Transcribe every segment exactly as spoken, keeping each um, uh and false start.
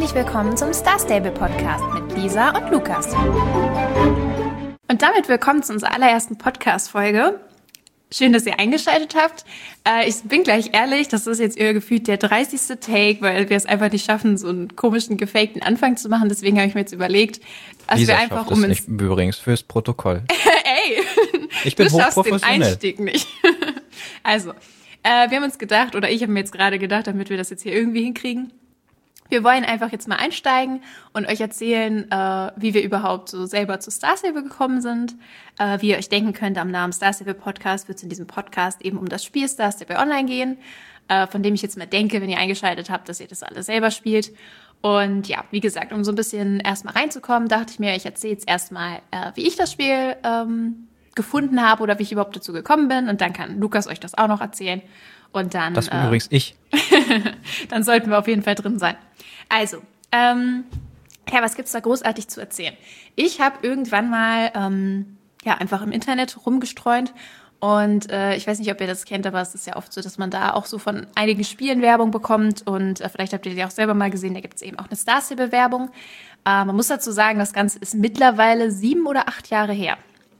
herzlich willkommen zum Star Stable Podcast mit Lisa und Lukas. Und damit willkommen zu unserer allerersten Podcast-Folge. Schön, dass ihr eingeschaltet habt. Äh, ich bin gleich ehrlich, das ist jetzt eher gefühlt der dreißigste Take, weil wir es einfach nicht schaffen, so einen komischen, gefakten Anfang zu machen. Deswegen habe ich mir jetzt überlegt, dass Lisa wir einfach schafft um es ins... nicht, übrigens fürs Protokoll. Ey, ich bin du schaffst den hochprofessionell. Einstieg nicht. Also, äh, wir haben uns gedacht, oder ich habe mir jetzt gerade gedacht, damit wir das jetzt hier irgendwie hinkriegen, wir wollen einfach jetzt mal einsteigen und euch erzählen, äh, wie wir überhaupt so selber zu Star Stable gekommen sind. Äh, wie ihr euch denken könnt, am Namen Star Stable Podcast wird es in diesem Podcast eben um das Spiel Star Stable Online gehen, äh, von dem ich jetzt mal denke, wenn ihr eingeschaltet habt, dass ihr das alle selber spielt. Und ja, wie gesagt, um so ein bisschen erstmal reinzukommen, dachte ich mir, ich erzähle jetzt erstmal, äh, wie ich das Spiel ähm, gefunden habe oder wie ich überhaupt dazu gekommen bin. Und dann kann Lukas euch das auch noch erzählen. Und dann, Das bin äh, übrigens ich. dann sollten wir auf jeden Fall drin sein. Also, ähm, ja, was gibt's da großartig zu erzählen? Ich habe irgendwann mal ähm, ja einfach im Internet rumgestreunt und äh, ich weiß nicht, ob ihr das kennt, aber es ist ja oft so, dass man da auch so von einigen Spielen Werbung bekommt und äh, vielleicht habt ihr die auch selber mal gesehen, da gibt's eben auch eine Star Stable Werbung. Äh, man muss dazu sagen, das Ganze ist mittlerweile sieben oder acht Jahre her.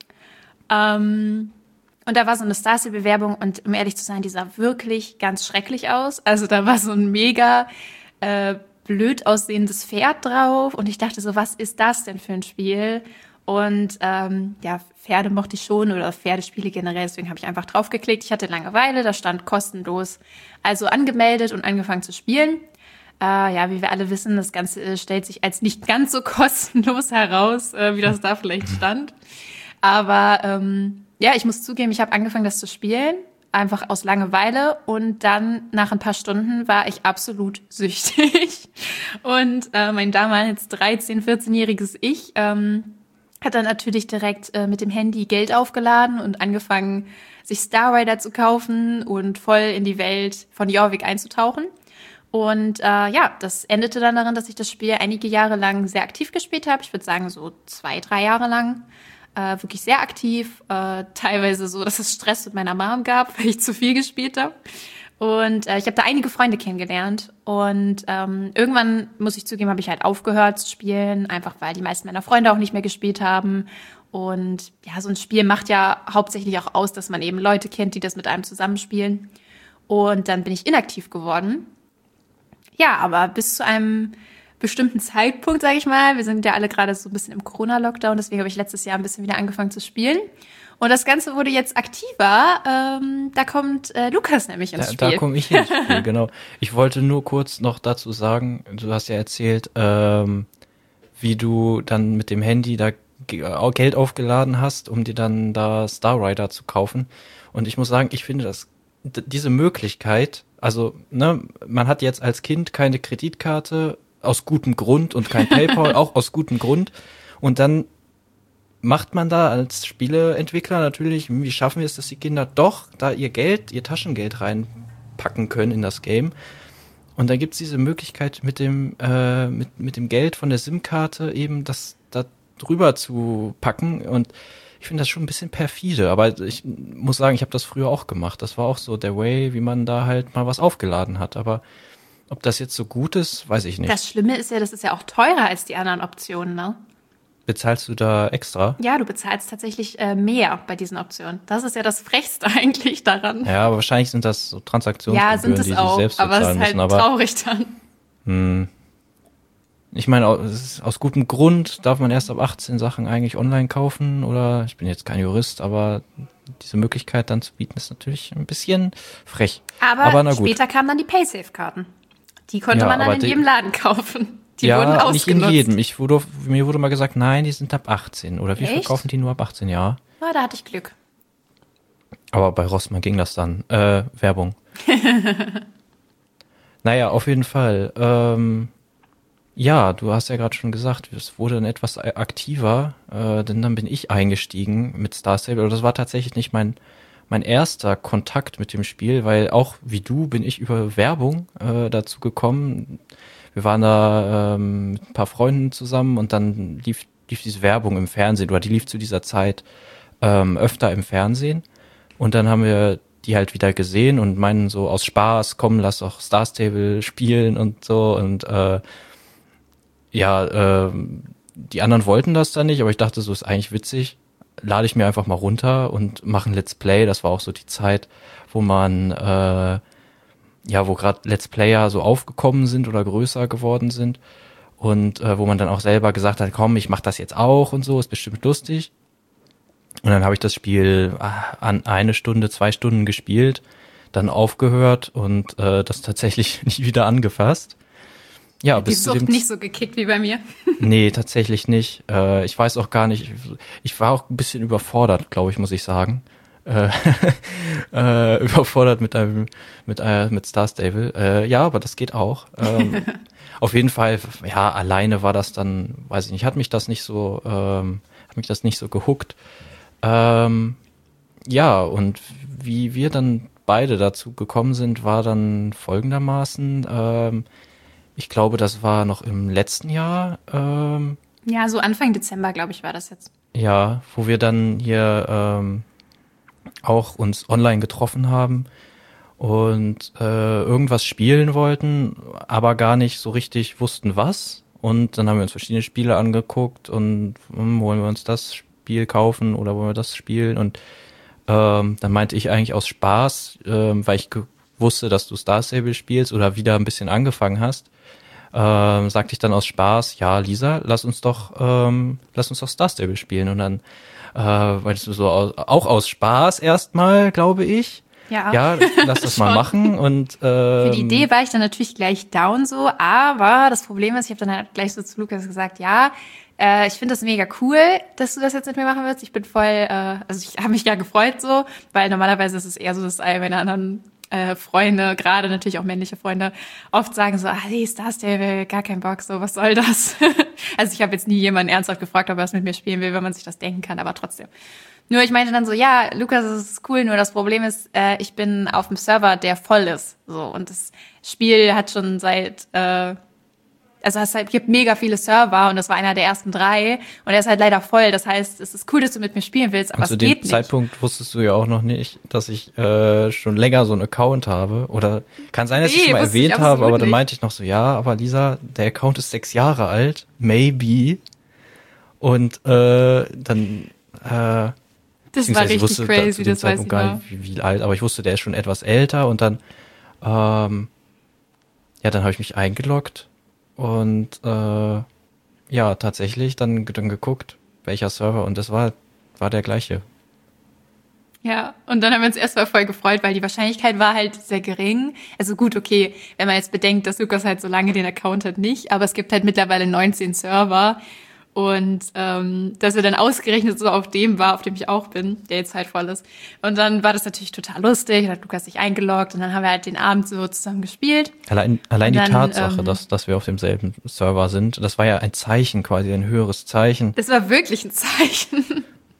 Ähm, und da war so eine Star Stable Werbung und um ehrlich zu sein, die sah wirklich ganz schrecklich aus. Also da war so ein mega äh, blöd aussehendes Pferd drauf und ich dachte so, was ist das denn für ein Spiel? Und ähm, ja, Pferde mochte ich schon oder Pferdespiele generell, deswegen habe ich einfach draufgeklickt. Ich hatte Langeweile, da stand kostenlos, also angemeldet und angefangen zu spielen. Äh, ja, wie wir alle wissen, das Ganze äh, stellt sich als nicht ganz so kostenlos heraus, äh, wie das da vielleicht stand. Aber ähm, ja, ich muss zugeben, ich habe angefangen, das zu spielen, einfach aus Langeweile. Und dann nach ein paar Stunden war ich absolut süchtig. Und äh, mein damals dreizehn-, vierzehnjähriges Ich ähm, hat dann natürlich direkt äh, mit dem Handy Geld aufgeladen und angefangen, sich Star Rider zu kaufen und voll in die Welt von Jorvik einzutauchen. Und äh, ja, das endete dann darin, dass ich das Spiel einige Jahre lang sehr aktiv gespielt habe. Ich würde sagen so zwei, drei Jahre lang. Äh, wirklich sehr aktiv, äh, teilweise so, dass es Stress mit meiner Mom gab, weil ich zu viel gespielt habe. Und äh, ich habe da einige Freunde kennengelernt. Und ähm, irgendwann, muss ich zugeben, habe ich halt aufgehört zu spielen, einfach weil die meisten meiner Freunde auch nicht mehr gespielt haben. Und ja, so ein Spiel macht ja hauptsächlich auch aus, dass man eben Leute kennt, die das mit einem zusammenspielen. Und dann bin ich inaktiv geworden. Ja, aber bis zu einem bestimmten Zeitpunkt, sage ich mal. Wir sind ja alle gerade so ein bisschen im Corona-Lockdown, deswegen habe ich letztes Jahr ein bisschen wieder angefangen zu spielen. Und das Ganze wurde jetzt aktiver. Ähm, da kommt äh, Lukas nämlich ins Da, Spiel. da komme ich ins Spiel, genau. Ich wollte nur kurz noch dazu sagen, du hast ja erzählt, ähm, wie du dann mit dem Handy da G- Geld aufgeladen hast, um dir dann da Star Rider zu kaufen. Und ich muss sagen, ich finde das d- diese Möglichkeit, also ne, man hat jetzt als Kind keine Kreditkarte, aus gutem Grund und kein PayPal, auch aus gutem Grund. Und dann macht man da als Spieleentwickler natürlich, wie schaffen wir es, dass die Kinder doch da ihr Geld, ihr Taschengeld reinpacken können in das Game. Und dann gibt's diese Möglichkeit mit dem äh, mit mit dem Geld von der SIM-Karte eben das da drüber zu packen. Und ich finde das schon ein bisschen perfide. Aber ich muss sagen, ich habe das früher auch gemacht. Das war auch so der Way, wie man da halt mal was aufgeladen hat. Aber ob das jetzt so gut ist, weiß ich nicht. Das Schlimme ist ja, das ist ja auch teurer als die anderen Optionen, ne? Bezahlst du da extra? Ja, du bezahlst tatsächlich äh, mehr bei diesen Optionen. Das ist ja das Frechste eigentlich daran. Ja, aber wahrscheinlich sind das so Ja, Transaktionsgebühren, sind es die auch, sie selbst aber es bezahlen ist halt müssen. Aber traurig dann. hm, ich meine, aus, es ist aus gutem Grund darf man erst ab achtzehn Sachen eigentlich online kaufen. Oder ich bin jetzt kein Jurist, aber diese Möglichkeit dann zu bieten, ist natürlich ein bisschen frech. Aber, aber na gut. später kamen dann die Paysafe-Karten. Die konnte Ja, man dann aber in die- jedem Laden kaufen. Die ja, wurden ausgenutzt. nicht in jedem. Ich wurde, mir wurde mal gesagt, nein, die sind ab achtzehn. Oder wir Echt? verkaufen die nur ab achtzehn, ja. Ja, da hatte ich Glück. Aber bei Rossmann ging das dann. Äh, Werbung. Naja, auf jeden Fall. Ähm, ja, du hast ja gerade schon gesagt, es wurde dann etwas aktiver, äh, denn dann bin ich eingestiegen mit Star Stable. Aber das war tatsächlich nicht mein mein erster Kontakt mit dem Spiel, weil auch wie du bin ich über Werbung äh, dazu gekommen. Wir waren da ähm, mit ein paar Freunden zusammen und dann lief lief diese Werbung im Fernsehen oder die lief zu dieser Zeit ähm, öfter im Fernsehen und dann haben wir die halt wieder gesehen und meinen so aus Spaß, komm, lass doch Star Stable spielen und so und äh, ja, äh, die anderen wollten das dann nicht, aber ich dachte, so ist eigentlich witzig. Lade ich mir einfach mal runter und mache ein Let's Play. Das war auch so die Zeit, wo man, äh, ja, wo gerade Let's Player so aufgekommen sind oder größer geworden sind. Und äh, wo man dann auch selber gesagt hat, komm, ich mach das jetzt auch und so, ist bestimmt lustig. Und dann habe ich das Spiel an eine Stunde, zwei Stunden gespielt, dann aufgehört und äh, das tatsächlich nie wieder angefasst. Ja, die bis Sucht zu dem nicht so gekickt wie bei mir. Nee, tatsächlich nicht. Äh, ich weiß auch gar nicht, ich war auch ein bisschen überfordert, glaube ich, muss ich sagen. Äh, äh, überfordert mit einem, mit, äh, mit Star Stable. Äh, ja, aber das geht auch. Ähm, auf jeden Fall, ja, alleine war das dann, weiß ich nicht, hat mich das nicht so, ähm, hat mich das nicht so gehuckt. Ähm, ja, und wie wir dann beide dazu gekommen sind, war dann folgendermaßen, ähm, ich glaube, das war noch im letzten Jahr, ähm, Ja, so Anfang Dezember, glaube ich, war das jetzt. ja, wo wir dann hier ähm, auch uns online getroffen haben und äh, irgendwas spielen wollten, aber gar nicht so richtig wussten was. Und dann haben wir uns verschiedene Spiele angeguckt und hm, wollen wir uns das Spiel kaufen oder wollen wir das spielen? Und ähm, dann meinte ich eigentlich aus Spaß, ähm, weil ich ge- wusste, dass du Star Stable spielst oder wieder ein bisschen angefangen hast, ähm, sagte ich dann aus Spaß, ja, Lisa, lass uns doch, ähm, lass uns doch Star Stable spielen. Und dann, äh, weißt du, so aus, auch aus Spaß erstmal, glaube ich. Ja. Ja, lass das mal Schon. machen. Und ähm, Für die Idee war ich dann natürlich gleich down so, aber das Problem ist, ich habe dann halt gleich so zu Lukas gesagt, ja, äh, ich finde das mega cool, dass du das jetzt mit mir machen willst. Ich bin voll, äh, also ich habe mich ja gefreut so, weil normalerweise ist es eher so, dass all meine anderen äh, Freunde, gerade natürlich auch männliche Freunde, oft sagen so, ah, nee, Star Stable, gar kein Bock, so, was soll das? Also ich habe jetzt nie jemanden ernsthaft gefragt, ob er es mit mir spielen will, wenn man sich das denken kann, aber trotzdem. Nur ich meinte dann so, ja, Lukas, das ist cool, nur das Problem ist, äh, ich bin auf dem Server, der voll ist. So, und das Spiel hat schon seit, äh, also es halt, gibt mega viele Server und das war einer der ersten drei und er ist halt leider voll. Das heißt, es ist cool, dass du mit mir spielen willst, aber und es zu geht dem nicht. Zeitpunkt wusstest du ja auch noch nicht, dass ich äh, schon länger so einen Account habe. Oder kann sein, dass ich Nee, schon mal wusste ich erwähnt habe, absolut aber dann nicht. meinte ich noch so, ja, aber Lisa, der Account ist sechs Jahre alt, maybe. Und äh, dann äh, Das war beziehungsweise ich richtig wusste da crazy, zu dem das weiß ich Zeitpunkt gar noch. nicht, wie, wie alt, aber ich wusste, der ist schon etwas älter und dann, ähm, ja, dann habe ich mich eingeloggt und äh, ja, tatsächlich dann, dann geguckt, welcher Server und das war, war der gleiche. Ja, und dann haben wir uns erstmal voll gefreut, weil die Wahrscheinlichkeit war halt sehr gering. Also gut, okay, wenn man jetzt bedenkt, dass Lukas halt so lange den Account hat, nicht, aber es gibt halt mittlerweile neunzehn Server und ähm, dass wir dann ausgerechnet so auf dem war, auf dem ich auch bin, der jetzt halt voll ist. Und dann war das natürlich total lustig, dann hat Lukas sich eingeloggt und dann haben wir halt den Abend so zusammen gespielt. Allein, allein Und die dann, Tatsache, ähm, dass, dass wir auf demselben Server sind, das war ja ein Zeichen, quasi ein höheres Zeichen. Das war wirklich ein Zeichen.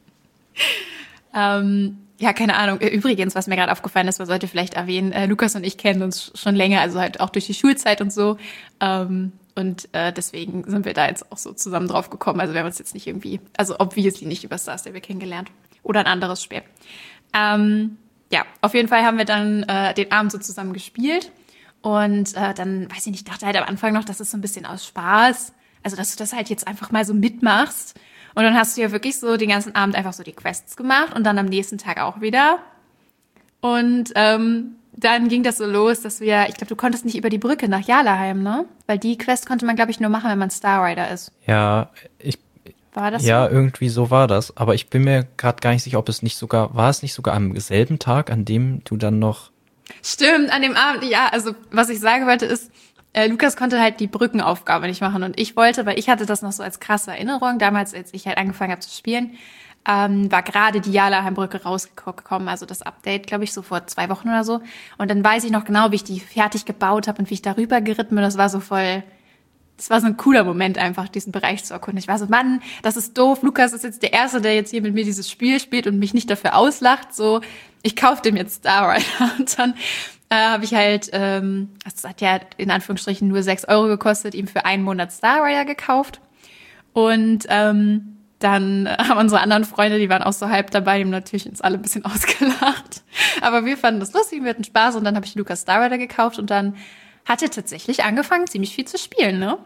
ähm, ja, keine Ahnung. Übrigens, was mir gerade aufgefallen ist, man sollte vielleicht erwähnen, äh, Lukas und ich kennen uns schon länger, also halt auch durch die Schulzeit und so. Ähm, und äh, deswegen sind wir da jetzt auch so zusammen drauf gekommen. Also wir haben uns jetzt nicht irgendwie, also obviously nicht über Star Stable kennengelernt. Oder ein anderes Spiel. Ähm, ja, auf jeden Fall haben wir dann äh, den Abend so zusammen gespielt. Und äh, dann, weiß ich nicht, ich dachte halt am Anfang noch, das ist so ein bisschen aus Spaß. Also, dass du das halt jetzt einfach mal so mitmachst. Und dann hast du ja wirklich so den ganzen Abend einfach so die Quests gemacht und dann am nächsten Tag auch wieder. Und ähm, dann ging das so los, dass wir, ich glaube, du konntest nicht über die Brücke nach Jalaheim, ne? Weil die Quest konnte man, glaube ich, nur machen, wenn man Star Rider ist. Ja, ich, War das ja, so? irgendwie so war das. Aber ich bin mir gerade gar nicht sicher, ob es nicht sogar, war es nicht sogar am selben Tag, an dem du dann noch, Stimmt, an dem Abend, ja, also was ich sagen wollte ist, äh, Lukas konnte halt die Brückenaufgabe nicht machen und ich wollte, weil ich hatte das noch so als krasse Erinnerung, damals, als ich halt angefangen habe zu spielen, ähm, war gerade die Jalaheim-Brücke rausgekommen, also das Update, glaube ich, so vor zwei Wochen oder so. Und dann weiß ich noch genau, wie ich die fertig gebaut habe und wie ich darüber geritten bin. Das war so voll, das war so ein cooler Moment einfach, diesen Bereich zu erkunden. Ich war so, Mann, das ist doof. Lukas ist jetzt der Erste, der jetzt hier mit mir dieses Spiel spielt und mich nicht dafür auslacht. So, ich kaufe dem jetzt Star Rider. Und dann äh, habe ich halt, ähm, das hat ja in Anführungsstrichen nur sechs Euro gekostet, ihm für einen Monat Star Rider gekauft. Und ähm, dann haben unsere anderen Freunde, die waren auch so halb dabei, die haben natürlich uns alle ein bisschen ausgelacht. Aber wir fanden das lustig, wir hatten Spaß und dann habe ich Lukas Star Rider gekauft und dann hat er tatsächlich angefangen, ziemlich viel zu spielen, ne?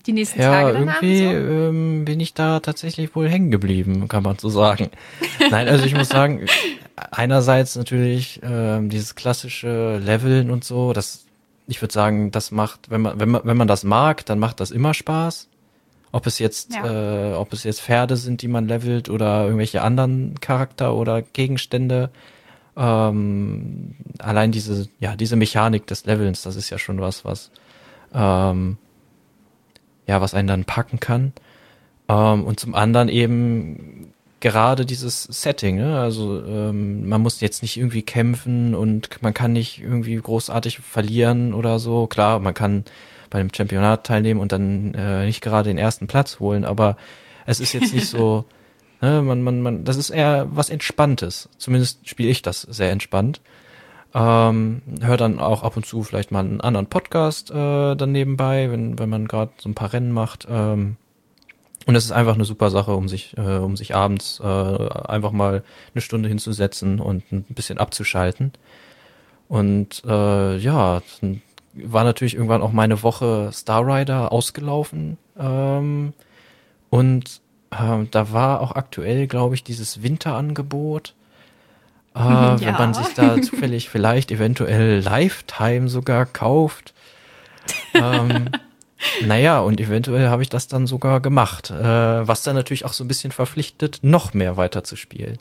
die nächsten ja, Tage danach? irgendwie So? ähm, bin ich da tatsächlich wohl hängen geblieben, kann man so sagen. Nein, also ich muss sagen, einerseits natürlich ähm, dieses klassische Leveln und so, das, ich würde sagen, das macht, wenn man, wenn man, wenn man das mag, dann macht das immer Spaß. Ob es jetzt, Ja. äh, ob es jetzt Pferde sind, die man levelt oder irgendwelche anderen Charakter oder Gegenstände. Ähm, allein diese, ja, diese Mechanik des Levelns, das ist ja schon was, was, ähm, ja, was einen dann packen kann. Ähm, und zum anderen eben gerade dieses Setting, ne? Also ähm, man muss jetzt nicht irgendwie kämpfen und man kann nicht irgendwie großartig verlieren oder so. Klar, man kann bei einem Championat teilnehmen und dann äh, nicht gerade den ersten Platz holen, aber es ist jetzt nicht so, ne, man, man, man, das ist eher was Entspanntes. Zumindest spiele ich das sehr entspannt. Ähm, hör dann auch ab und zu vielleicht mal einen anderen Podcast äh, dann nebenbei, wenn, wenn man gerade so ein paar Rennen macht. Ähm, und es ist einfach eine super Sache, um sich, äh, um sich abends äh, einfach mal eine Stunde hinzusetzen und ein bisschen abzuschalten. Und äh, ja, dann war natürlich irgendwann auch meine Woche Star Rider ausgelaufen. Ähm, und äh, da war auch aktuell, glaube ich, dieses Winterangebot. Äh, Ja. Wenn man sich da zufällig vielleicht eventuell Lifetime sogar kauft. ähm, naja, und eventuell habe ich das dann sogar gemacht. Äh, was dann natürlich auch so ein bisschen verpflichtet, noch mehr weiterzuspielen.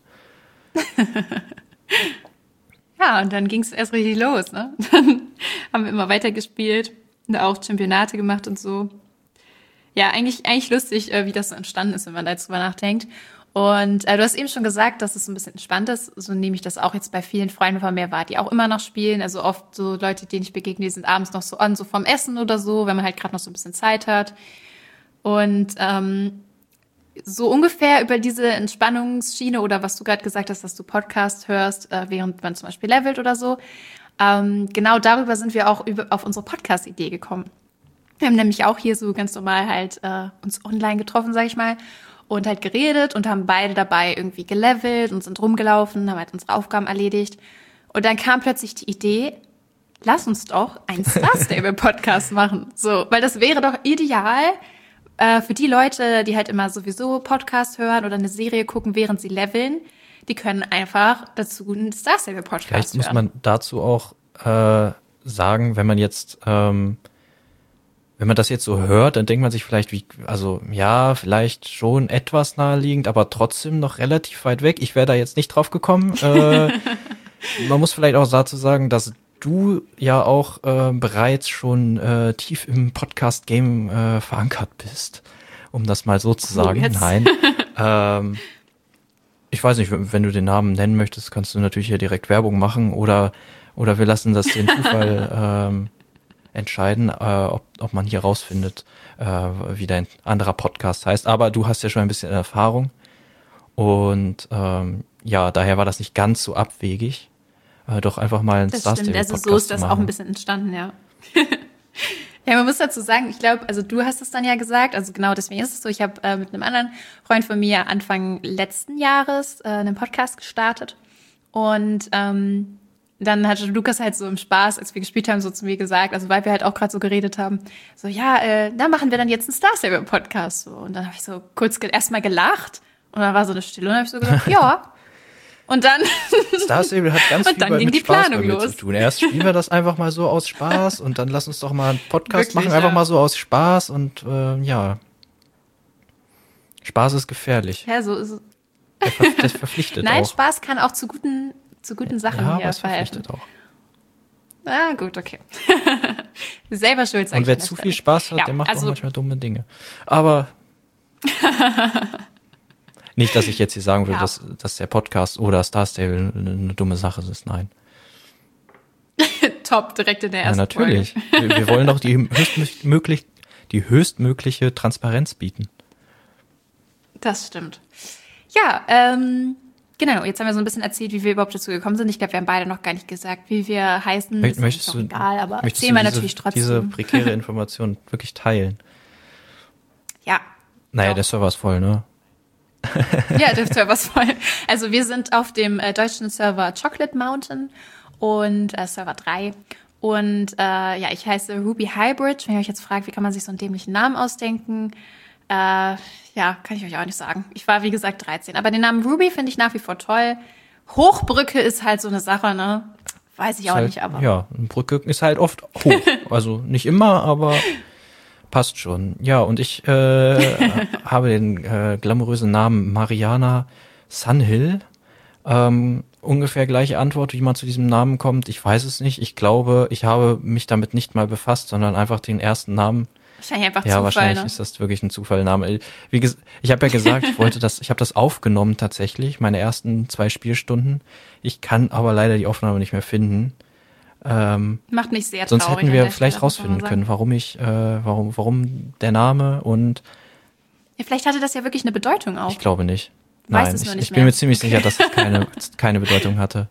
Ja, und dann ging es erst richtig los, ne? Dann haben wir immer weitergespielt und auch Championate gemacht und so. Ja, eigentlich eigentlich lustig, äh, wie das so entstanden ist, wenn man da jetzt drüber nachdenkt. Und äh, du hast eben schon gesagt, dass es so ein bisschen entspannt ist. So nehme ich das auch jetzt bei vielen Freunden von mir wahr, die auch immer noch spielen. Also oft so Leute, denen ich begegne, die sind abends noch so an, so vom Essen oder so, wenn man halt gerade noch so ein bisschen Zeit hat. Und ähm, so ungefähr über diese Entspannungsschiene oder was du gerade gesagt hast, dass du Podcast hörst, äh, während man zum Beispiel levelt oder so. Ähm, genau darüber sind wir auch über, auf unsere Podcast-Idee gekommen. Wir haben nämlich auch hier so ganz normal halt äh, uns online getroffen, sag ich mal, und halt geredet und haben beide dabei irgendwie gelevelt und sind rumgelaufen, haben halt unsere Aufgaben erledigt. Und dann kam plötzlich die Idee, lass uns doch einen Star Stable Podcast machen. So, weil das wäre doch ideal äh, für die Leute, die halt immer sowieso Podcast hören oder eine Serie gucken, während sie leveln. Die können einfach dazu einen Star Stable Podcast hören. Vielleicht muss man dazu auch äh, sagen, wenn man jetzt ähm, wenn man das jetzt so hört, dann denkt man sich vielleicht, wie, also ja, vielleicht schon etwas naheliegend, aber trotzdem noch relativ weit weg. Ich wäre da jetzt nicht drauf gekommen. Äh, man muss vielleicht auch dazu sagen, dass du ja auch äh, bereits schon äh, tief im Podcast-Game äh, verankert bist, um das mal so zu sagen. Oh, jetzt. Nein. ähm, ich weiß nicht, wenn du den Namen nennen möchtest, kannst du natürlich hier direkt Werbung machen oder oder wir lassen das den Zufall ähm, entscheiden, äh, ob, ob man hier rausfindet, äh, wie dein anderer Podcast heißt. Aber du hast ja schon ein bisschen Erfahrung und ähm, ja, daher war das nicht ganz so abwegig, äh, doch einfach mal einen Das Star stimmt, Stable also Podcast so ist das zu auch machen. ein bisschen entstanden, ja. Ja, man muss dazu sagen, ich glaube, also du hast es dann ja gesagt, also genau deswegen ist es so, ich habe äh, mit einem anderen Freund von mir Anfang letzten Jahres äh, einen Podcast gestartet und ähm, dann hatte Lukas halt so im Spaß, als wir gespielt haben, so zu mir gesagt, also weil wir halt auch gerade so geredet haben, so ja, äh, da machen wir dann jetzt einen Star Stable Podcast. So. Und dann habe ich so kurz ge- erstmal gelacht und dann war so eine Stille und dann habe ich so gesagt, ja. Und dann Star Stable hat ganz Und viel dann bei- ging mit die Spaß Planung bei mir los. zu tun. Erst spielen wir das einfach mal so aus Spaß und dann lass uns doch mal einen Podcast Wirklich, machen, einfach ja. mal so aus Spaß und äh, ja, Spaß ist gefährlich. ja, so ist es. Der ver das verpflichtet Nein, auch. Spaß kann auch zu guten zu guten Sachen Ja, aber hier es verhelfen. verpflichtet auch. Ah, gut, okay. Selber schuld, sag Und ich wer an der zu Stelle. viel Spaß hat, Ja, der macht also- auch manchmal dumme Dinge. Aber nicht, dass ich jetzt hier sagen will, Ja. dass, dass der Podcast oder Star Stable eine, eine dumme Sache ist. Nein. Top, direkt in der Ja, ersten natürlich. Wir, wir wollen doch die höchstmöglich, die höchstmögliche Transparenz bieten. Folge. Das stimmt. Ja, ähm, genau, jetzt haben wir so ein bisschen erzählt, wie wir überhaupt dazu gekommen sind. Ich glaube, wir haben beide noch gar nicht gesagt, wie wir heißen. Mö- Ist möchtest auch du, egal, aber möchtest erzählen du wir diese, natürlich trotzdem. diese prekäre Information wirklich teilen? Ja. Naja, Doch. der Server ist voll, ne? Ja, der Server ist voll. Also wir sind auf dem äh, deutschen Server Chocolate Mountain und äh, Server drei. Und äh, ja, ich heiße Ruby Highbridge. Wenn ihr euch jetzt fragt, wie kann man sich so einen dämlichen Namen ausdenken, äh, ja, kann ich euch auch nicht sagen. Ich war, wie gesagt, dreizehn. Aber den Namen Ruby finde ich nach wie vor toll. Hochbrücke ist halt so eine Sache, ne? Weiß ich auch halt, nicht, aber. Ja, eine Brücke ist halt oft hoch. Also nicht immer, aber passt schon. Ja, und ich äh, habe den äh, glamourösen Namen Mariana Sunhill. Ähm, ungefähr gleiche Antwort, wie man zu diesem Namen kommt. Ich weiß es nicht. Ich glaube, ich habe mich damit nicht mal befasst, sondern einfach den ersten Namen. Wahrscheinlich einfach ja, Zufall, wahrscheinlich ne? ist das wirklich ein Zufallname. Wie ges- ich habe ja gesagt, ich wollte das, ich habe das aufgenommen tatsächlich, meine ersten zwei Spielstunden. Ich kann aber leider die Aufnahme nicht mehr finden. Ähm, Macht mich sehr sonst traurig. hätten an wir der vielleicht Stelle, muss man rausfinden mal können, sagen. warum ich, äh, warum, warum der Name und Ja, vielleicht hatte das ja wirklich eine Bedeutung auch. ich glaube nicht. Weiß Nein, es nur ich, nicht ich bin mehr. mir ziemlich sicher, dass es keine, keine Bedeutung hatte.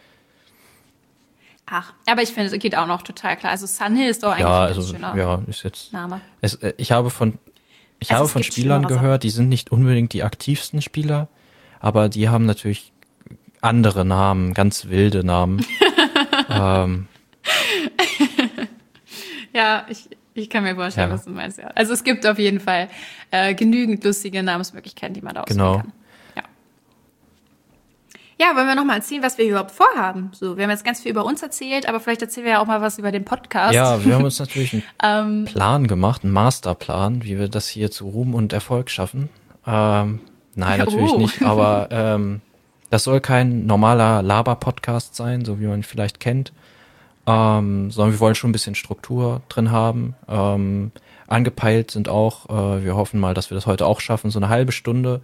Ach, aber ich finde, es geht auch noch total klar. Also Sunhill ist doch eigentlich Ja, ein ganz also schöner ja, ist jetzt. Name. Es, äh, ich habe von ich Also habe es von gibt Spielern schlimmere gehört, die sind nicht unbedingt die aktivsten Spieler, aber die haben natürlich andere Namen, ganz wilde Namen. ähm, Ja, ich, ich kann mir vorstellen, Ja. was du meinst, ja. Also es gibt auf jeden Fall äh, genügend lustige Namensmöglichkeiten, die man da auswählen Genau. kann. Ja. Ja, wollen wir noch mal erzählen, was wir überhaupt vorhaben? So, wir haben jetzt ganz viel über uns erzählt, aber vielleicht erzählen wir ja auch mal was über den Podcast. ja, wir haben uns natürlich einen ähm, Plan gemacht, einen Masterplan, wie wir das hier zu Ruhm und Erfolg schaffen. Ähm, nein, natürlich Oh. nicht, aber ähm, das soll kein normaler Laber-Podcast sein, so wie man ihn vielleicht kennt, ähm, sondern wir wollen schon ein bisschen Struktur drin haben. Ähm, angepeilt sind auch, äh, wir hoffen mal, dass wir das heute auch schaffen, so eine halbe Stunde.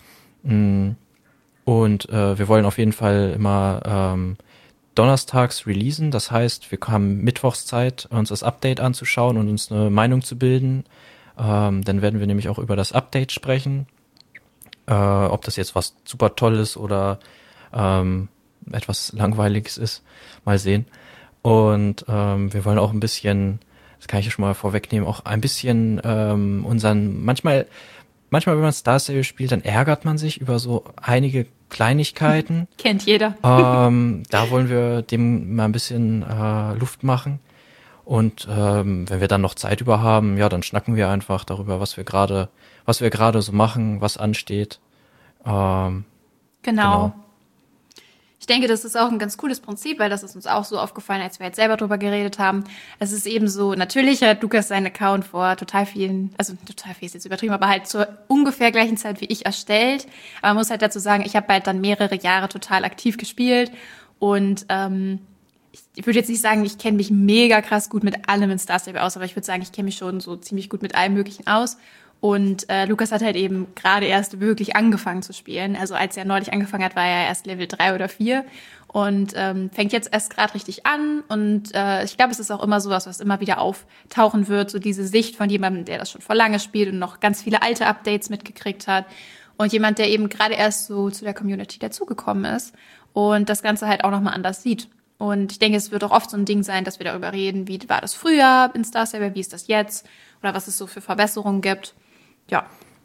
Mm, Und äh, wir wollen auf jeden Fall immer ähm, donnerstags releasen. Das heißt, wir haben mittwochs Zeit, uns das Update anzuschauen und uns eine Meinung zu bilden. Ähm, dann werden wir nämlich auch über das Update sprechen. Äh, ob das jetzt was super Tolles oder ähm, etwas Langweiliges ist. Mal sehen. Und ähm, wir wollen auch ein bisschen, das kann ich ja schon mal vorwegnehmen, auch ein bisschen ähm, unseren, manchmal, manchmal, wenn man Star Stable spielt, dann ärgert man sich über so einige Kleinigkeiten. kennt jeder. ähm, da wollen wir dem mal ein bisschen äh, Luft machen. Und ähm, wenn wir dann noch Zeit über haben, ja, dann schnacken wir einfach darüber, was wir gerade, was wir gerade so machen, was ansteht. Ähm, Genau. Genau. Ich denke, das ist auch ein ganz cooles Prinzip, weil das ist uns auch so aufgefallen, als wir jetzt selber drüber geredet haben. Es ist eben so, natürlich hat Lukas seinen Account vor total vielen, also total viel ist jetzt übertrieben, aber halt zur ungefähr gleichen Zeit wie ich erstellt. Aber man muss halt dazu sagen, ich habe halt dann mehrere Jahre total aktiv gespielt und ähm, ich würde jetzt nicht sagen, ich kenne mich mega krass gut mit allem in Star Stable aus, aber ich würde sagen, ich kenne mich schon so ziemlich gut mit allem Möglichen aus. Und äh, Lukas hat halt eben gerade erst wirklich angefangen zu spielen. Also als er neulich angefangen hat, war er erst Level drei oder vier und ähm, fängt jetzt erst gerade richtig an. Und äh, ich glaube, es ist auch immer sowas, was immer wieder auftauchen wird, so diese Sicht von jemandem, der das schon vor lange spielt und noch ganz viele alte Updates mitgekriegt hat. Und jemand, der eben gerade erst so zu der Community dazugekommen ist und das Ganze halt auch nochmal anders sieht. Und ich denke, es wird auch oft so ein Ding sein, dass wir darüber reden, wie war das früher in Star Stable, wie ist das jetzt oder was es so für Verbesserungen gibt. Ja,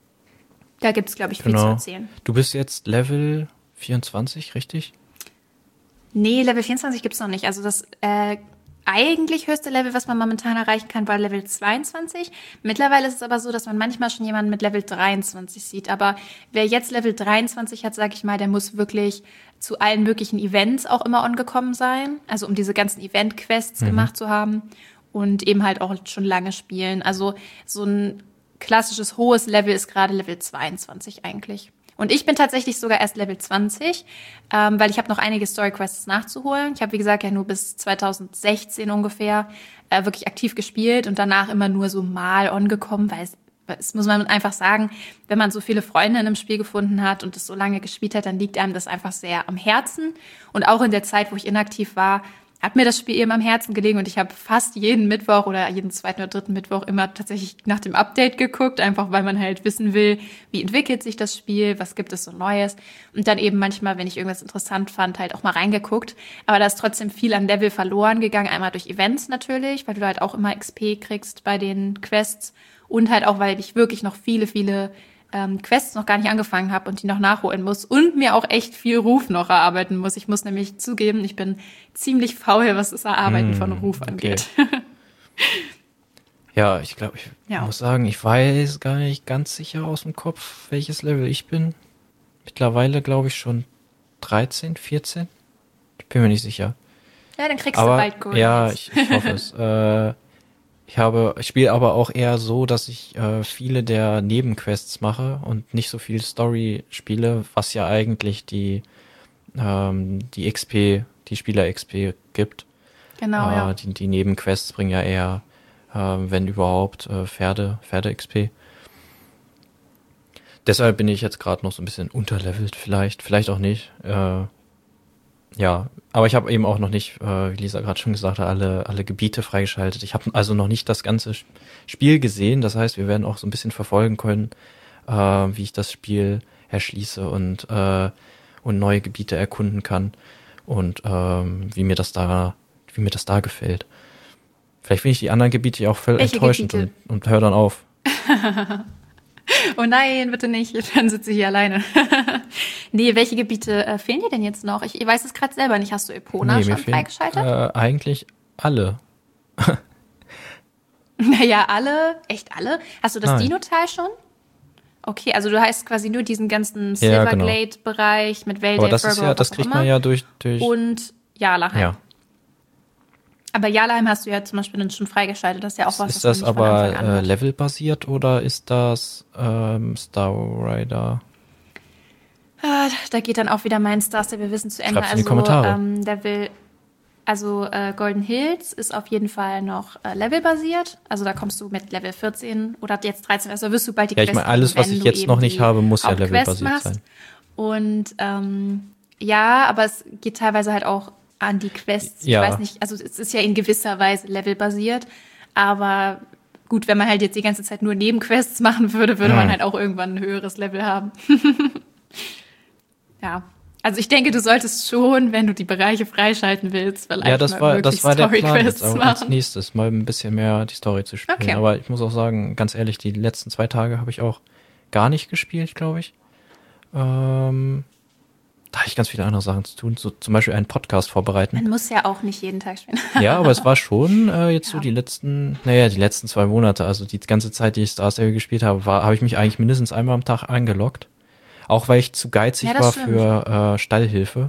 da gibt es, glaube ich, viel genau. zu erzählen. Du bist jetzt Level vierundzwanzig, richtig? Nee, Level vierundzwanzig gibt's noch nicht. Also das äh, eigentlich höchste Level, was man momentan erreichen kann, war Level zweiundzwanzig. Mittlerweile ist es aber so, dass man manchmal schon jemanden mit Level dreiundzwanzig sieht. Aber wer jetzt Level dreiundzwanzig hat, sag ich mal, der muss wirklich zu allen möglichen Events auch immer angekommen sein. Also um diese ganzen Event-Quests Mhm. gemacht zu haben und eben halt auch schon lange spielen. Also so ein klassisches hohes Level ist gerade Level zweiundzwanzig eigentlich. Und ich bin tatsächlich sogar erst Level zwanzig, ähm, weil ich habe noch einige Story-Quests nachzuholen. Ich habe, wie gesagt, ja nur bis zweitausendsechzehn ungefähr äh, wirklich aktiv gespielt und danach immer nur so mal angekommen, weil es, es muss man einfach sagen, wenn man so viele Freunde in einem Spiel gefunden hat und es so lange gespielt hat, dann liegt einem das einfach sehr am Herzen. Und auch in der Zeit, wo ich inaktiv war, hat mir das Spiel eben am Herzen gelegen und ich habe fast jeden Mittwoch oder jeden zweiten oder dritten Mittwoch immer tatsächlich nach dem Update geguckt, einfach weil man halt wissen will, wie entwickelt sich das Spiel, was gibt es so Neues und dann eben manchmal, wenn ich irgendwas interessant fand, halt auch mal reingeguckt. Aber da ist trotzdem viel an Level verloren gegangen, einmal durch Events natürlich, weil du halt auch immer X P kriegst bei den Quests und halt auch, weil ich wirklich noch viele, viele ähm, Quests noch gar nicht angefangen habe und die noch nachholen muss und mir auch echt viel Ruf noch erarbeiten muss. Ich muss nämlich zugeben, ich bin ziemlich faul, was das Erarbeiten mm, von Ruf angeht. Okay. Ja, ich glaube, ich ja. muss sagen, ich weiß gar nicht ganz sicher aus dem Kopf, welches Level ich bin. Mittlerweile glaube ich schon dreizehn, vierzehn. Ich bin mir nicht sicher. Ja, dann kriegst aber, du bald Gold. Ja, ich, ich hoffe es. äh, ich habe, ich spiele aber auch eher so, dass ich äh, viele der Nebenquests mache und nicht so viel Story spiele, was ja eigentlich die ähm, die X P, die Spieler-X P gibt. Genau, äh, ja. Die, die Nebenquests bringen ja eher, äh, wenn überhaupt, äh, Pferde, Pferde-X P. Deshalb bin ich jetzt gerade noch so ein bisschen unterlevelt, vielleicht, vielleicht auch nicht. Äh, ja, aber ich habe eben auch noch nicht, äh, wie Lisa gerade schon gesagt hat, alle alle Gebiete freigeschaltet. Ich habe also noch nicht das ganze Spiel gesehen. Das heißt, wir werden auch so ein bisschen verfolgen können, äh, wie ich das Spiel erschließe und äh, und neue Gebiete erkunden kann und ähm, wie mir das da, wie mir das da gefällt. Vielleicht finde ich die anderen Gebiete ja auch voll Welche enttäuschend und, und hör dann auf. Oh nein, bitte nicht, dann sitze ich hier alleine. Nee, welche Gebiete äh, fehlen dir denn jetzt noch? Ich, ich weiß es gerade selber nicht. Hast du Epona nee, schon fehlen, freigeschaltet? Äh, eigentlich alle. Naja, alle? Echt alle? Hast du das Nein. Dino-Tal schon? Okay, also du heißt quasi nur diesen ganzen Ja, genau. Silverglade-Bereich mit Wälder, Aber das ist ja, das kriegt man ja durch, durch und Jarlaheim. ja. Aber Jarlaheim hast du ja zum Beispiel dann schon freigeschaltet. Das ist ja auch was, Ist was das man nicht von aber Anfang an äh, hat. levelbasiert oder ist das ähm, Star Rider? Ah, da geht dann auch wieder mein Star Stable Wissen zu Ende. Schreibt's in die also Kommentare. ähm, Level, also äh, Golden Hills ist auf jeden Fall noch äh, levelbasiert. Also da kommst du mit Level vierzehn oder jetzt dreizehn, also wirst du bald die Ja, ich Quest meine, alles, kriegen, was wenn ich du jetzt eben noch nicht die habe, muss ja Hauptquest levelbasiert machst. sein. Und ähm, ja, aber es geht teilweise halt auch an die Quests. Ja. Ich weiß nicht, also es ist ja in gewisser Weise levelbasiert, aber gut, wenn man halt jetzt die ganze Zeit nur Nebenquests machen würde, würde Mhm. man halt auch irgendwann ein höheres Level haben. Ja, also ich denke, du solltest schon, wenn du die Bereiche freischalten willst, vielleicht Ja, das mal war, wirklich das war der Plan Story-Quests jetzt auch als machen. nächstes, mal ein bisschen mehr die Story zu spielen. Okay. Aber ich muss auch sagen, ganz ehrlich, die letzten zwei Tage habe ich auch gar nicht gespielt, glaube ich. Ähm, da habe ich ganz viele andere Sachen zu tun, so zum Beispiel einen Podcast vorbereiten. Man muss ja auch nicht jeden Tag spielen. Ja, aber es war schon äh, jetzt so Ja. die letzten, naja, die letzten zwei Monate, also die ganze Zeit, die ich Star Stable gespielt habe, war, habe ich mich eigentlich mindestens einmal am Tag eingeloggt. Auch weil ich zu geizig Ja, das war stimmt. für äh, Stallhilfe.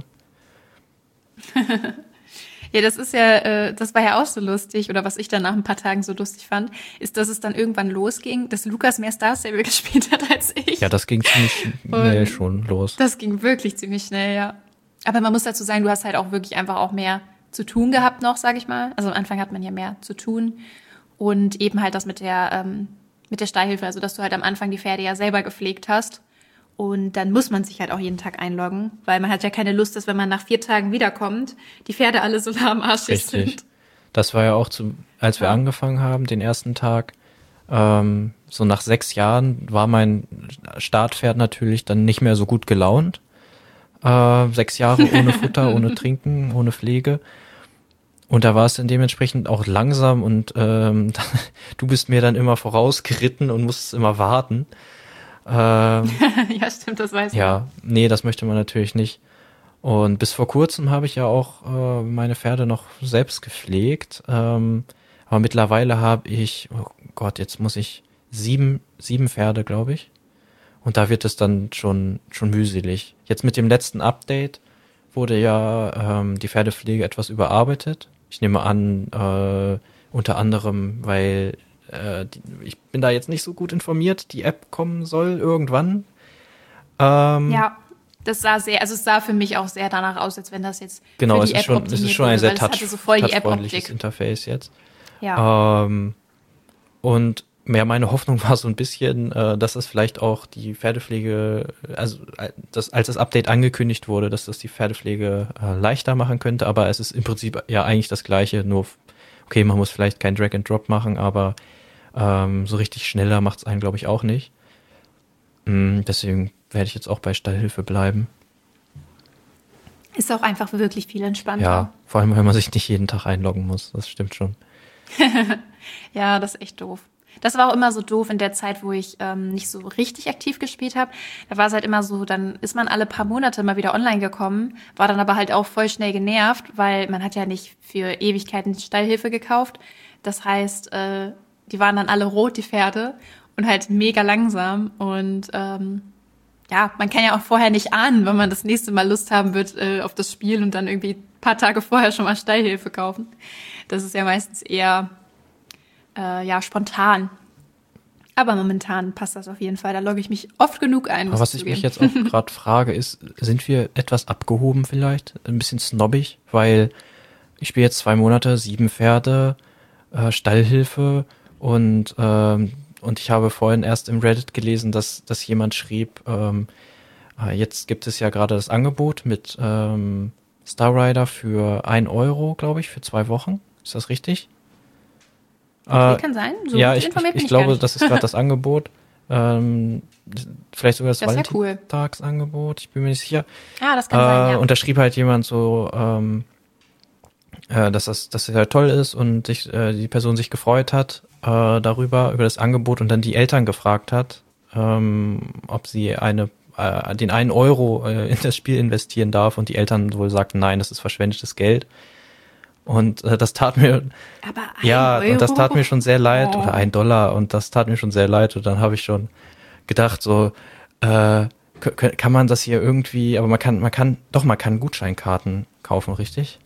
Ja, das ist ja, äh, das war ja auch so lustig, oder was ich dann nach ein paar Tagen so lustig fand, ist, dass es dann irgendwann losging, dass Lukas mehr Star Stable gespielt hat als ich. Ja, das ging ziemlich schnell schon los. Das ging wirklich ziemlich schnell, ja. Aber man muss dazu sagen, du hast halt auch wirklich einfach auch mehr zu tun gehabt noch, sag ich mal. Also am Anfang hat man ja mehr zu tun. Und eben halt das mit der, ähm, mit der Stallhilfe, also dass du halt am Anfang die Pferde ja selber gepflegt hast. Und dann muss man sich halt auch jeden Tag einloggen, weil man hat ja keine Lust, dass wenn man nach vier Tagen wiederkommt, die Pferde alle so lahmarschig Richtig. sind. Das war ja auch, zu, als wir Ja. angefangen haben, den ersten Tag, ähm, so nach sechs Jahren war mein Startpferd natürlich dann nicht mehr so gut gelaunt. Äh, sechs Jahre ohne Futter, ohne Trinken, ohne Pflege. Und da war es dann dementsprechend auch langsam und ähm, du bist mir dann immer vorausgeritten und musstest immer warten. Ähm, Ja, stimmt, das weiß ich. ja, nee, das möchte man natürlich nicht. Und bis vor kurzem habe ich ja auch äh, meine Pferde noch selbst gepflegt. Ähm, aber mittlerweile habe ich, oh Gott, jetzt muss ich sieben, sieben Pferde, glaube ich. Und da wird es dann schon, schon mühselig. Jetzt mit dem letzten Update wurde ja ähm, die Pferdepflege etwas überarbeitet. Ich nehme an, äh, unter anderem, weil äh, die, ich bin da jetzt nicht so gut informiert, die App kommen soll irgendwann. Ähm, Ja, das sah sehr, also es sah für mich auch sehr danach aus, als wenn das jetzt Genau, für es die ist App schon, es optimiert ist schon ein wurde, sehr weil es touch, hatte so voll die touchfreundliches App-Optik. Interface jetzt. Ja. Ähm, und ja, meine Hoffnung war so ein bisschen, äh, dass es vielleicht auch die Pferdepflege, also äh, das, als das Update angekündigt wurde, dass das die Pferdepflege äh, leichter machen könnte, aber es ist im Prinzip ja eigentlich das Gleiche, nur, okay, man muss vielleicht kein Drag and Drop machen, aber ähm, so richtig schneller macht es einen, glaube ich, auch nicht. Mm, deswegen werde ich jetzt auch bei Stallhilfe bleiben. Ist auch einfach wirklich viel entspannter. Ja, vor allem, wenn man sich nicht jeden Tag einloggen muss, das stimmt schon. Ja, das ist echt doof. Das war auch immer so doof in der Zeit, wo ich ähm, nicht so richtig aktiv gespielt habe. Da war es halt immer so, dann ist man alle paar Monate mal wieder online gekommen, war dann aber halt auch voll schnell genervt, weil man hat ja nicht für Ewigkeiten Stallhilfe gekauft. Das heißt, äh, die waren dann alle rot, die Pferde, und halt mega langsam. Und ähm, ja, man kann ja auch vorher nicht ahnen, wenn man das nächste Mal Lust haben wird äh, auf das Spiel und dann irgendwie ein paar Tage vorher schon mal Stallhilfe kaufen. Das ist ja meistens eher äh, ja spontan. Aber momentan passt das auf jeden Fall. Da logge ich mich oft genug ein. Aber was ich mich jetzt auch gerade frage, ist, sind wir etwas abgehoben vielleicht? Ein bisschen snobbig? Weil ich spiele jetzt zwei Monate, sieben Pferde, äh, Stallhilfe und ähm, und ich habe vorhin erst im Reddit gelesen, dass dass jemand schrieb, ähm, äh, jetzt gibt es ja gerade das Angebot mit ähm, Star Rider für ein Euro, glaube ich, für zwei Wochen. Ist das richtig? Okay, äh, kann sein. So ja, gut ich, informiert ich, bin ich glaube, gar das ist gerade das Angebot. Ähm, vielleicht sogar das, Das ist ja cool. Valentinstagsangebot, ich bin mir nicht sicher. Ah, das kann äh, sein, ja. Und da schrieb halt jemand so, ähm, äh, dass das, dass das ja toll ist und sich, äh, die Person sich gefreut hat äh, darüber, über das Angebot und dann die Eltern gefragt hat, ähm, ob sie eine äh, den einen Euro äh, in das Spiel investieren darf und die Eltern wohl sagten, nein, das ist verschwendetes Geld. Und äh, das tat mir, Aber ein ja, Euro? und das tat mir schon sehr leid, Oh. oder ein Dollar, und das tat mir schon sehr leid. Und dann habe ich schon gedacht, so, äh, k- kann man das hier irgendwie, aber man kann, man kann, doch, man kann Gutscheinkarten kaufen, richtig?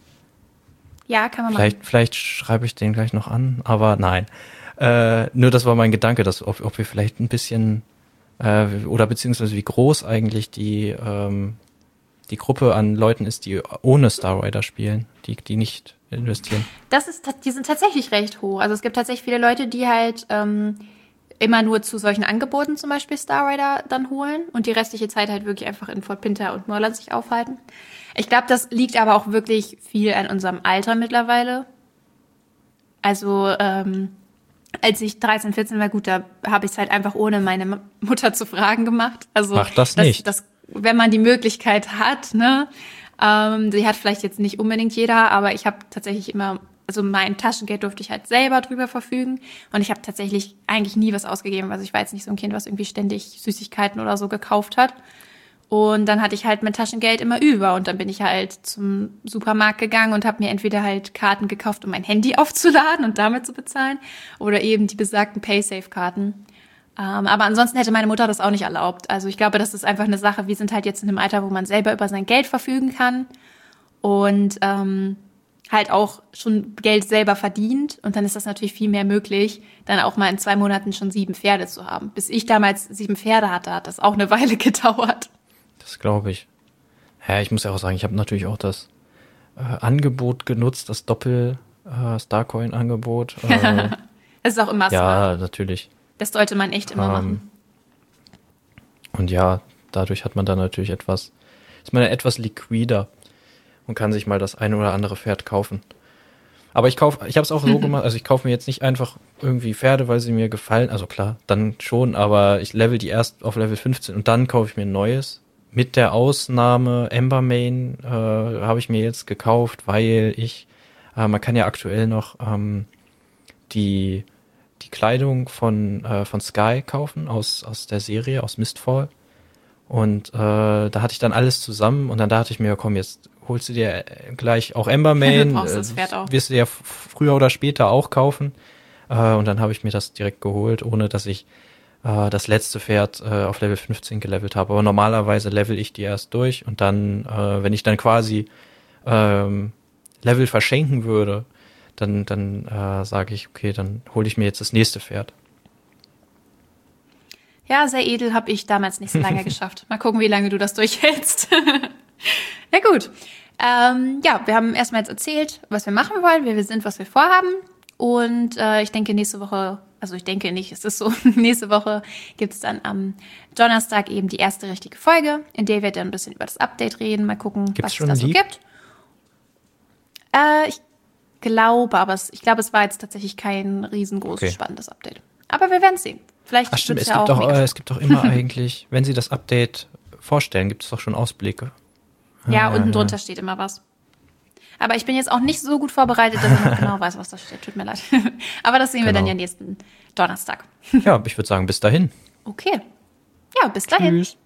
Ja, kann man Vielleicht, machen. vielleicht schreibe ich den gleich noch an, aber nein. Äh, nur das war mein Gedanke, dass ob, ob wir vielleicht ein bisschen, äh, oder beziehungsweise wie groß eigentlich die, ähm, die Gruppe an Leuten ist, die ohne Star Rider spielen, die, die nicht investieren. Das ist, ta- die sind tatsächlich recht hoch. Also es gibt tatsächlich viele Leute, die halt ähm, immer nur zu solchen Angeboten zum Beispiel Star Rider dann holen und die restliche Zeit halt wirklich einfach in Fort Pinter und Norland sich aufhalten. Ich glaube, das liegt aber auch wirklich viel an unserem Alter mittlerweile. Also ähm, als ich dreizehn, vierzehn war, gut, da habe ich es halt einfach ohne meine M- Mutter zu fragen gemacht. Also Mach das nicht. Das, wenn man die Möglichkeit hat, ne? Ähm, die hat vielleicht jetzt nicht unbedingt jeder, aber ich habe tatsächlich immer, also mein Taschengeld durfte ich halt selber drüber verfügen und ich habe tatsächlich eigentlich nie was ausgegeben. Also ich war jetzt nicht so ein Kind, was irgendwie ständig Süßigkeiten oder so gekauft hat. Und dann hatte ich halt mein Taschengeld immer über und dann bin ich halt zum Supermarkt gegangen und habe mir entweder halt Karten gekauft, um mein Handy aufzuladen und damit zu bezahlen oder eben die besagten Paysafe-Karten. Ähm, aber ansonsten hätte meine Mutter das auch nicht erlaubt. Also ich glaube, das ist einfach eine Sache. Wir sind halt jetzt in einem Alter, wo man selber über sein Geld verfügen kann und ähm, halt auch schon Geld selber verdient. Und dann ist das natürlich viel mehr möglich, dann auch mal in zwei Monaten schon sieben Pferde zu haben. Bis ich damals sieben Pferde hatte, hat das auch eine Weile gedauert. Das glaube ich. Ja, ich muss ja auch sagen, ich habe natürlich auch das äh, Angebot genutzt, das Doppel-Starcoin-Angebot. Äh, Das ist auch immer smart. ja, natürlich. Das sollte man echt immer Ähm, machen. Und ja, dadurch hat man dann natürlich etwas, ist man ja etwas liquider und kann sich mal das eine oder andere Pferd kaufen. Aber ich kaufe, ich habe es auch so gemacht, also ich kaufe mir jetzt nicht einfach irgendwie Pferde, weil sie mir gefallen, also klar, dann schon, aber ich level die erst auf Level fünfzehn und dann kaufe ich mir ein neues. Mit der Ausnahme Embermane äh, habe ich mir jetzt gekauft, weil ich, äh, man kann ja aktuell noch ähm, die die Kleidung von äh, von Sky kaufen aus aus der Serie, aus Mistfall. Und äh, da hatte ich dann alles zusammen und dann dachte ich mir, komm, jetzt holst du dir gleich auch Embermane, Du brauchst das Pferd auch. wirst du ja f- früher oder später auch kaufen. Äh, und dann habe ich mir das direkt geholt, ohne dass ich äh, das letzte Pferd äh, auf Level fünfzehn gelevelt habe. Aber normalerweise level ich die erst durch und dann, äh, wenn ich dann quasi ähm, Level verschenken würde, dann, dann äh, sage ich, okay, dann hole ich mir jetzt das nächste Pferd. Ja, sehr edel, habe ich damals nicht so lange geschafft. Mal gucken, wie lange du das durchhältst. Na gut. Ähm, ja, wir haben erstmal jetzt erzählt, was wir machen wollen, wer wir sind, was wir vorhaben. Und äh, ich denke, nächste Woche, also ich denke nicht, es ist so, nächste Woche gibt es dann am Donnerstag eben die erste richtige Folge, in der wir dann ein bisschen über das Update reden, mal gucken, Gibt's was schon es da so ein Leak? gibt. Äh, ich glaube, aber es, ich glaube, es war jetzt tatsächlich kein riesengroßes, Okay. spannendes Update. Aber wir werden sehen. Vielleicht Ach stimmt, wird's es ja gibt, auch doch, mega äh, es gibt doch immer eigentlich, wenn sie das Update vorstellen, gibt es doch schon Ausblicke. Ja, Ah, unten ja. drunter steht immer was. Aber ich bin jetzt auch nicht so gut vorbereitet, dass ich noch genau weiß, was da steht. Tut mir leid. Aber das sehen wir Genau. dann ja nächsten Donnerstag. Ja, ich würde sagen, bis dahin. Okay. Ja, bis dahin. Tschüss.